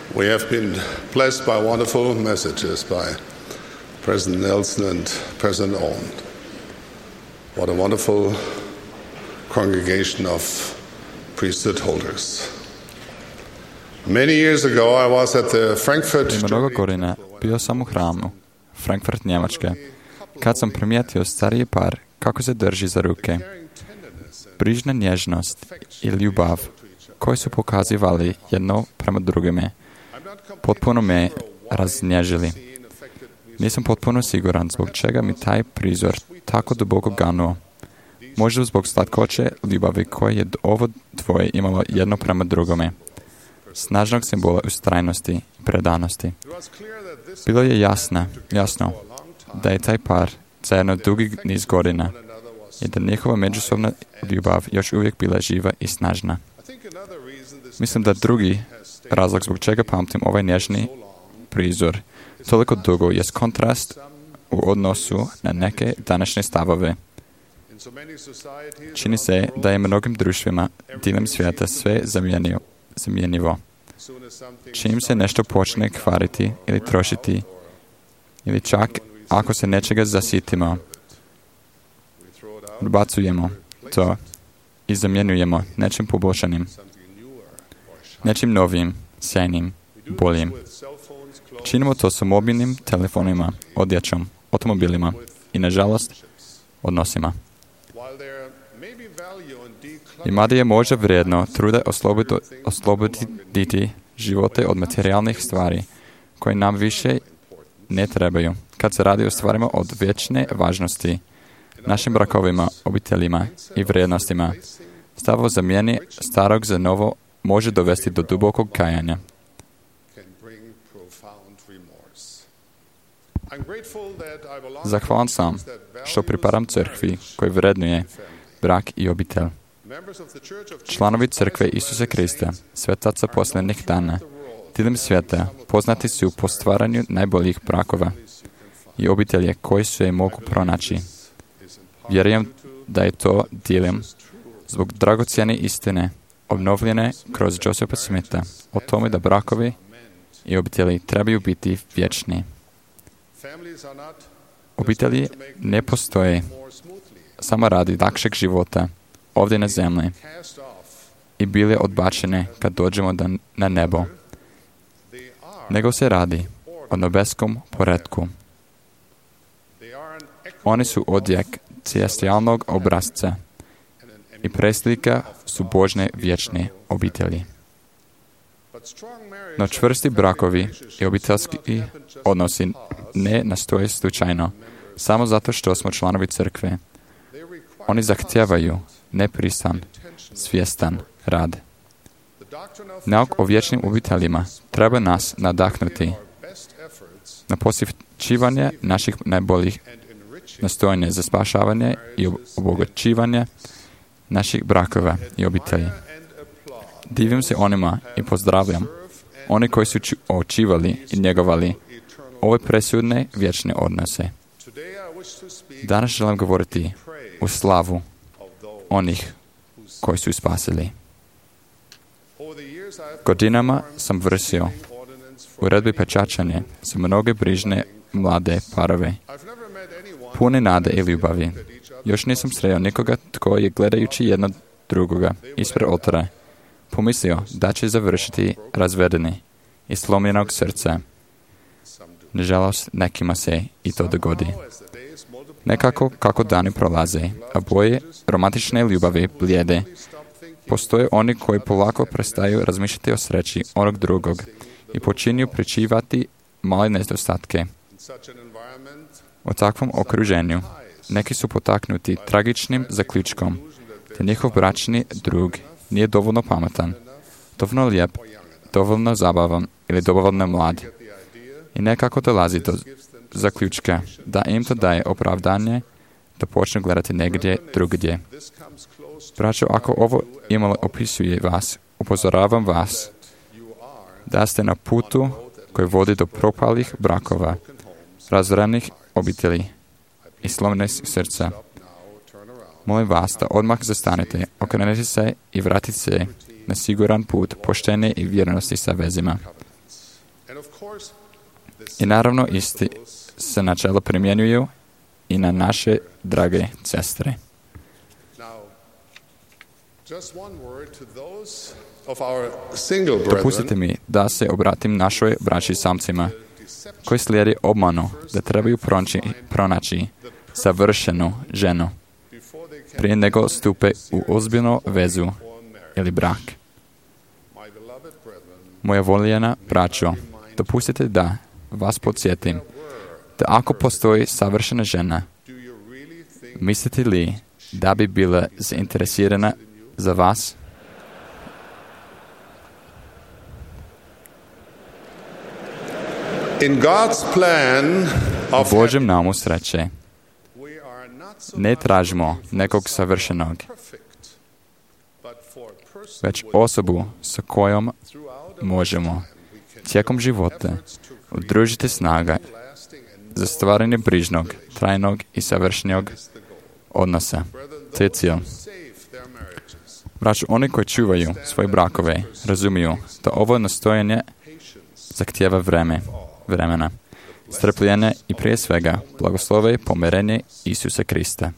We have been blessed by wonderful messages by President Nelson and President Owen. What a wonderful congregation of priesthood holders. Many years ago I was at the Frankfurt. Mnogo godina bio sam u hramu, Frankfurt, Njemačke, kad sam primijetio stariji par kako se drži za ruke. Brižna nježnost i ljubav koji su pokazivali jedno prema drugome potpuno me raznježili. Nisam potpuno siguran zbog čega mi taj prizor tako duboko ganuo. Možda zbog slatkoće ljubavi koje je ovo dvoje imalo jedno prema drugome. Snažnog simbola ustrajnosti i predanosti. Bilo je jasno da je taj par zajedno dugi niz godina i da njihova međusobna ljubav još uvijek bila živa i snažna. Mislim da drugi razlog zbog čega pamtim ovaj nježni prizor toliko dugo je kontrast u odnosu na neke današnje stavove. Čini se da je mnogim društvima diljem svijeta sve zamjenjivo. Čim se nešto počne kvariti ili trošiti, ili čak ako se nečega zasitimo, odbacujemo to i zamjenjujemo nečim poboljšanim, nečim novim, sjajnim, boljim. Činimo to sa mobilnim telefonima, odjećom, automobilima i, nažalost, odnosima. I mada je možda vrijedno truda osloboditi živote od materijalnih stvari koje nam više ne trebaju, kad se radi o stvarima od vječne važnosti, našim brakovima, obiteljima i vrijednostima. Stav o zamjeni starog za novo može dovesti do dubokog kajanja. Zahvalan sam što pripadam crkvi koji vrednuje brak i obitelj. Članovi crkve Isusa Krista, svetaca posljednjih dana, diljem svijeta poznati su po stvaranju najboljih brakova i obitelje koji se je mogu pronaći. Vjerujem da je to diljem zbog dragocjene istine obnovljene kroz Josepha Smitha o tome da brakovi i obitelji trebaju biti vječni. Obitelji ne postoje samo radi lakšeg života ovdje na zemlji i bile odbačene kad dođemo na nebo, nego se radi o nebeskom poretku. Oni su odjek celestijalnog obrazca i preslika su Božne vječne obitelji. No čvrsti brakovi i obiteljski odnosi ne nastoje slučajno, samo zato što smo članovi crkve. Oni zahtijevaju neprisan, svjestan rad. Nauk o vječnim obiteljima treba nas nadahnuti na posvećivanje naših najboljih nastojanja za spašavanje i obogaćivanje naših brakova i obitelji. Divim se onima i pozdravljam oni koji su očivali i njegovali ove presudne vječne odnose. Danas želim govoriti u slavu onih koji su spasili. Godinama sam vršio uredbi pečačanje za mnoge brižne mlade parove, pune nade i ljubavi. Još nisam sreo nikoga tko je gledajući jedno drugoga ispred oltara pomislio da će završiti razvedeni i slomljenog srca. Nažalost, nekima se i to dogodi. Nekako kako dani prolaze, a boje romantične ljubavi blijede, postoje oni koji polako prestaju razmišljati o sreći onog drugog i počinju pričivati male nedostatke. U takvom okruženju neki su potaknuti tragičnim zaključkom da njihov bračni drug nije dovoljno pametan, dovoljno lijep, dovoljno zabavan ili dovoljno mlad. I nekako dolazi do zaključka da im to daje opravdanje da počnu gledati negdje drugdje. Braćo, ako ovo imalo opisuje vas, upozoravam vas da ste na putu koji vodi do propalih brakova, razvrenih obitelji i slomljenih srca. Molim vas da odmah zastanete, okrenete se i vratite se na siguran put poštene i vjernosti sa vezima. I naravno isti se načela primjenjuju i na naše drage sestre. Dopustite mi da se obratim našoj braći samcima koji slijedi obmanu da trebaju pronaći savršenu ženu prije nego stupe u ozbiljnu vezu ili brak. Moja voljena braćo, dopustite da vas podsjetim da ako postoji savršena žena, mislite li da bi bila zainteresirana za vas? U Božjem namu sreće ne tražimo nekog savršenog, već osobu sa kojom možemo tijekom života udružiti snaga za stvaranje brižnog, trajnog i savršenog odnosa. To je cilj. Braćo, oni koji čuvaju svoje brakove razumiju da ovo nastojanje zahtijeva vremena, strpljenje i prije svega blagoslove i pomirenje Isusa Krista.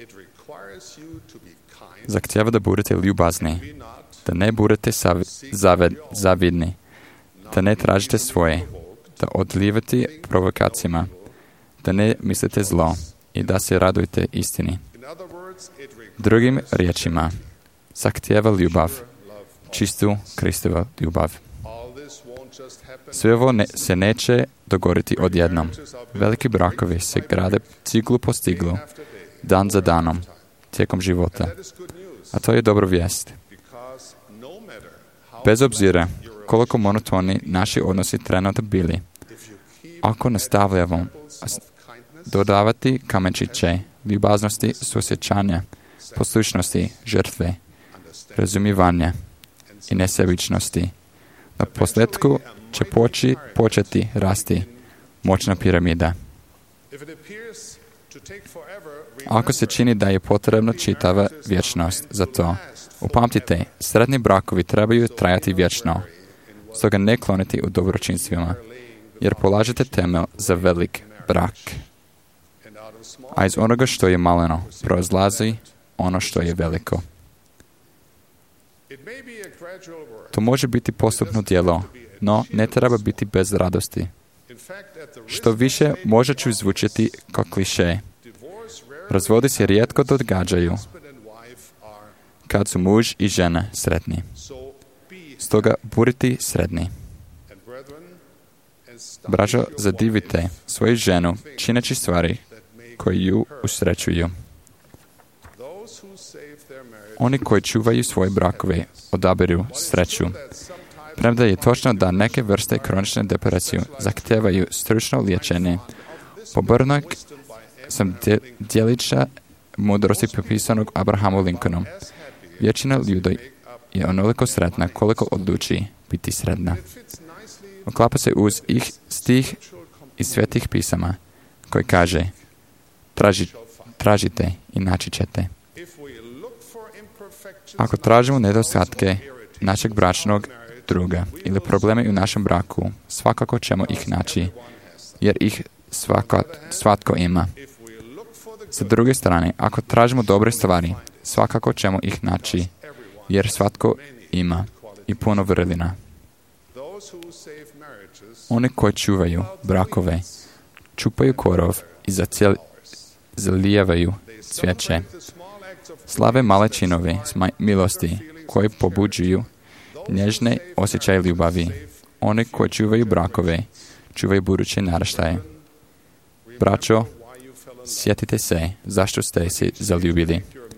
Zahtijeva da budete ljubazni, da ne budete zavidni, da ne tražite svoje, da odlijevate provokacijama, da ne mislite zlo i da se radujete istini. Drugim riječima, zahtijeva ljubav, čistu Kristovu ljubav. Sve ovo se neće dogoditi odjednom. Veliki brakovi se grade ciglu po ciglu, dan za danom, tijekom života. A to je dobra vijest. Bez obzira koliko monotoni naši odnosi trenutno bili, ako nastavljamo dodavati kamenčiće ljubaznosti, suosjećanja, poslušnosti, žrtve, razumijevanja i nesebičnosti, na posljedku će početi rasti moćna piramida. Ako se čini da je potrebna čitava vječnost za to, upamtite, sretni brakovi trebaju trajati vječno, stoga ne kloniti u dobročinstvima, jer polažete temelj za velik brak. A iz onoga što je maleno proizlazi ono što je veliko. To može biti postupno djelo, no ne treba biti bez radosti. Što više može ću zvučiti kao kliše. Razvodi se rijetko događaju kad su muž i žena sretni. Stoga budite sretni. Braćo, zadivite svoju ženu čineći stvari koje ju usrećuju. Oni koji čuvaju svoje brakove odabiru sreću. Premda je točno da neke vrste kronične depresije zahtijevaju stručno liječenje, pobornik sam djelića mudrosti popisanog Abrahamu Lincolnom. Većina ljudi je onoliko sretna koliko odluči biti sretna. Uklapa se uz stih iz svetih pisama koji kaže: tražite i naći ćete. Ako tražimo nedostatke našeg bračnog druga ili probleme u našem braku, svakako ćemo ih naći, jer ih svatko ima. Sa druge strane, ako tražimo dobre stvari, svakako ćemo ih naći, jer svatko ima i puno vrlina. Oni koji čuvaju brakove, čupaju korov i zalijevaju cvijeće. Slave male činove milosti koji pobuđuju nježne osjećaje ljubavi. Oni koji čuvaju brakove, čuvaju buduće naraštaje. Braćo, sjetite se zašto ste se zaljubili.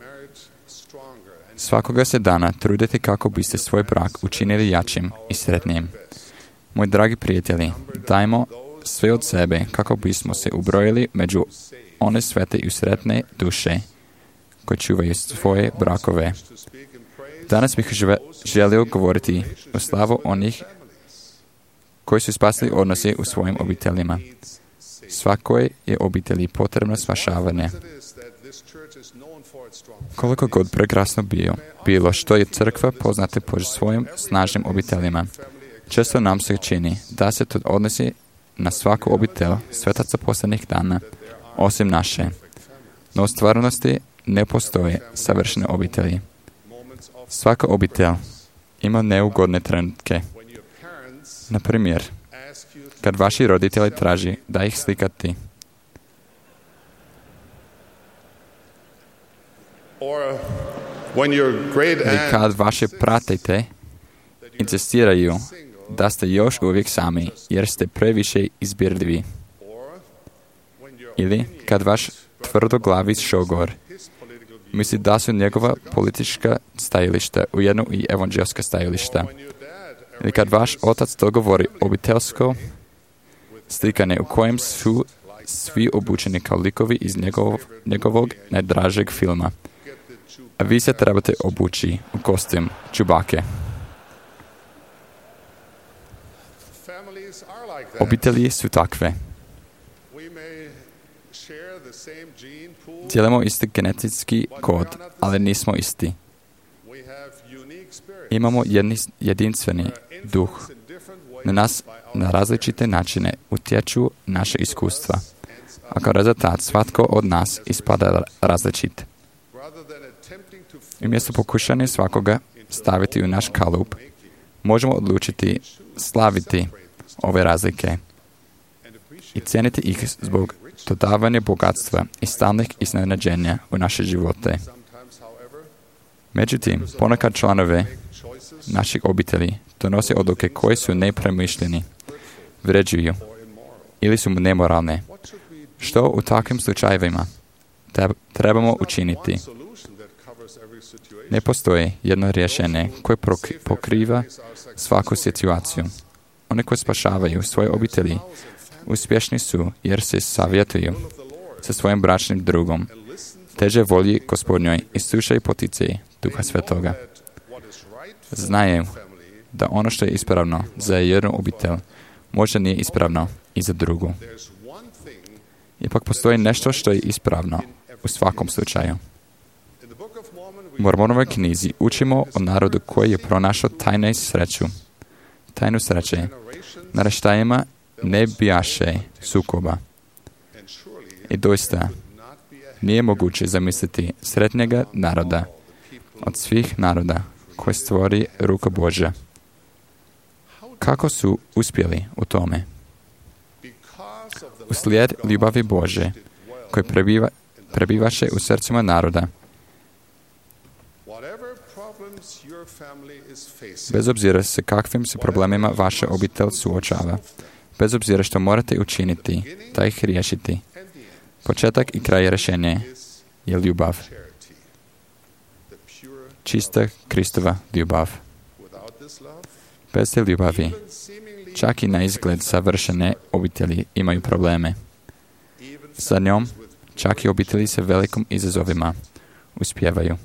Svakoga se dana trudite kako biste svoj brak učinili jačim i sretnijim. Moji dragi prijatelji, dajmo sve od sebe kako bismo se ubrojili među one svete i sretne duše koji čuvaju svoje brakove. Danas bih želio govoriti o slavu onih koji su spasili odnose u svojim obiteljima. Svakoj je obitelji potrebno spašavanje. Koliko god prekrasno bilo što je crkva poznata po svojim snažnim obiteljima, često nam se čini da se to odnosi na svaku obitelj svetaca posljednjih dana, osim naše. No u stvarnosti ne postoje savršene obitelji. Svaka obitelj ima neugodne trenutke. Na primjer, kad vaši roditelji traži da ih slikati, ili kad vaše pratite insistiraju da ste još uvijek sami, jer ste previše izbirljivi. Ili kad vaš tvrdoglavi šogor misli da su njegova politička stajališta ujedno i evanđelska stajališta. Ili kad vaš otac dogovori obiteljsko slikanje u kojem su svi obučeni kao likovi iz njegovog najdražeg filma. A vi se trebate obući u kostim Čubake. Obitelji su takve. Dijelimo isti genetički kod, ali nismo isti. Imamo jedinstveni duh. Na nas na različite načine utječu naše iskustva. A kao rezultat svatko od nas ispada različit. Umjesto pokušanja svakoga staviti u naš kalup, možemo odlučiti slaviti ove razlike i cijeniti ih zbog dodavanja bogatstva i stalnih iznenađenja u naše živote. Međutim, ponekad članove naših obitelji donose odluke koje su nepremišljeni, vređuju ili su nemoralne. Što u takvim slučajevima trebamo učiniti? Ne postoji jedno rješenje koje pokriva svaku situaciju. Oni koji spašavaju svoje obitelji uspješni su jer se savjetuju sa svojim bračnim drugom, teže volji Gospodnjoj i slušaju poticaje Duha Svetoga. Znaju da ono što je ispravno za jednu obitelj možda nije ispravno i za drugu. Ipak postoji nešto što je ispravno u svakom slučaju. U Mormonovoj knjizi učimo o narodu koji je pronašao tajnu sreće. Naraštajima ne bijaše sukoba. I doista nije moguće zamisliti sretnjega naroda od svih naroda koje stvori ruka Božja. Kako su uspjeli u tome? Uslijed ljubavi Božje koji prebivaše u srcima naroda. Bez obzira sa kakvim se problemima vaša obitelj suočava, bez obzira što morate učiniti da ih riješiti, početak i kraj rješenja je ljubav. Čista Kristova ljubav. Bez te ljubavi, čak i na izgled savršene obitelji imaju probleme. Sa njom, čak i obitelji sa velikim izazovima uspijevaju.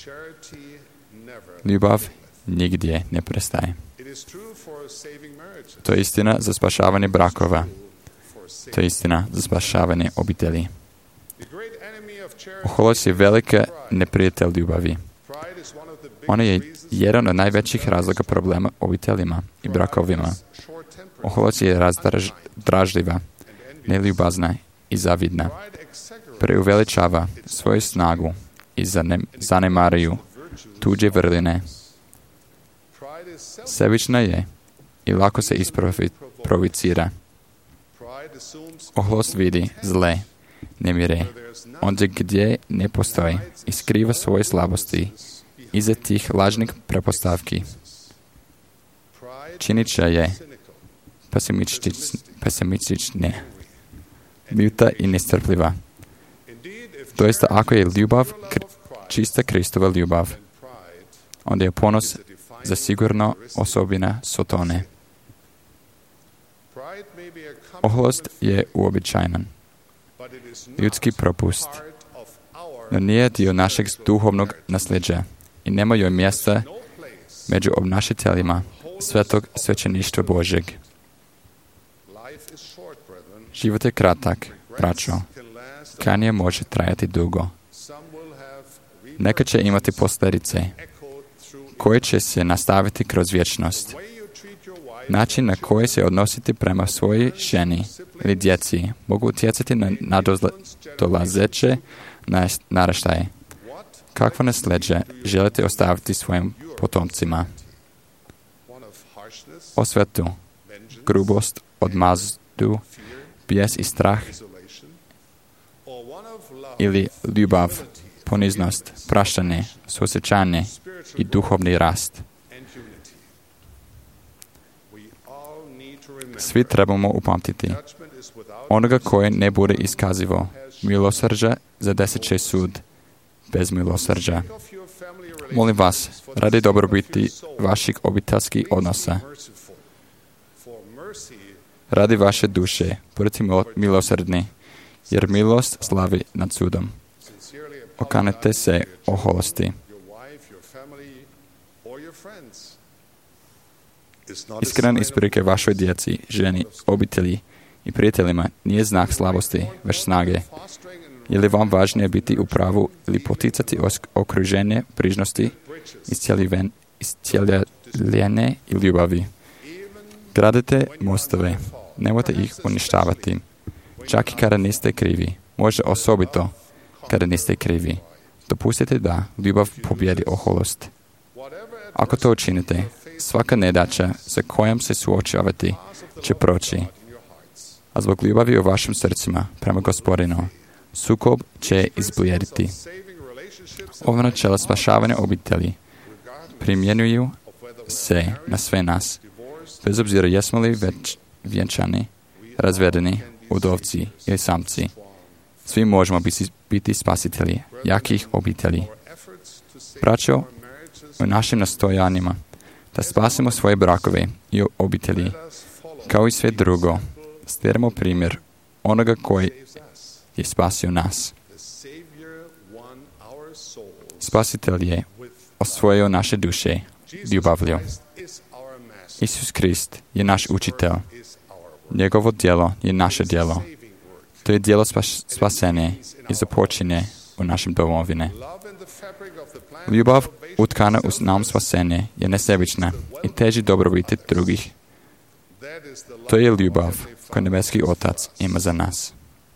Ljubav nigdje ne prestaje. To je istina za spašavanje brakova. To je istina za spašavanje obitelji. Oholost je velika neprijatelj ljubavi. Ona je jedan od najvećih razloga problema obiteljima i brakovima. Oholost je dražljiva, neljubazna i zavidna. Preuveličava svoju snagu i zanemaruju tuđe vrline. Sebična je i lako se isprovocira. Oholost vidi zle, nemire, ondje gdje ne postoji i skriva svoje slabosti iza tih lažnih prepostavki. Činića je pesimistične, ljuta i nestrpljiva. Doista, ako je ljubav čista Kristova ljubav, onda je ponos zasigurno osobina Sotone. Oholost je uobičajen, ljudski propust, no nije dio našeg duhovnog nasljeđa i nema joj mjesta među obnašiteljima svetog svećeništva Božjeg. Život je kratak, braćo. Kanje može trajati dugo. Neka će imati posljedice koje će se nastaviti kroz vječnost. Način na koji se odnositi prema svojoj ženi ili djeci mogu utjecati na nadolazeće naraštaje. Kakvo nasljeđe želite ostaviti svojim potomcima? Osvetu, grubost, odmazdu, bijes i strah ili ljubav, poniznost, praštanje, suosjećanje i duhovni rast. Svi trebamo upamtiti. Onoga koji ne bude iskazivo milosrđa zadesit će sud bez milosrđa. Molim vas, radi dobrobiti vaših obiteljskih odnosa, radi vaše duše, budite milosrdni, jer milost slavi nad sudom. Okanete se oholosti. Iskren isprike vašoj djeci, ženi, obitelji i prijateljima nije znak slabosti, već snage. Je li vam važnije biti u pravu ili poticati okruženje brižnosti, iscijeljenje i ljubavi? Gradite mostove, nemojte ih uništavati. Čak i kada niste krivi, može osobito kada niste krivi. Dopustite da ljubav pobjedi oholost. Ako to učinite, svaka nedaća sa kojom se suočavate će proći. A zbog ljubavi u vašim srcima prema Gospodinu, sukob će izblijediti. Ovo načelo spašavanja obitelji primjenjuju se na sve nas, bez obzira jesmo li već vjenčani, razvedeni, udovci ili samci. Svi možemo biti spasitelji jakih obitelji. Braćo, u našim nastojanjima da spasimo svoje brakove i obitelji, kao i sve drugo, slijedimo primjer onoga koji je spasio nas. Spasitelj je osvojio naše duše ljubavlju. Isus Krist je naš učitelj. Njegovo djelo je naše djelo. To je djelo spasenja i započinje u našem domovine. Ljubav utkana u nam spasenje je nesebična i teži dobrobiti drugih. To je ljubav koju nebeski Otac ima za nas.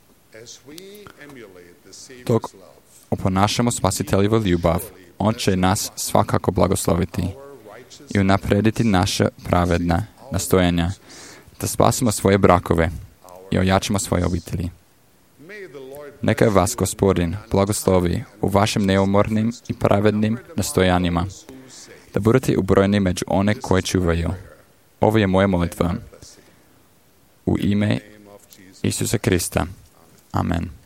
Dok oponašamo spasiteljevu ljubav, on će nas svakako blagosloviti i unaprediti naša pravedna nastojanja da spasimo svoje brakove i ojačamo svoje obitelji. Neka vas Gospodin blagoslovi u vašim neumornim i pravednim nastojanjima, da budete ubrojeni među one koje čuvaju. Ovo je moja molitva. U ime Isusa Krista. Amen.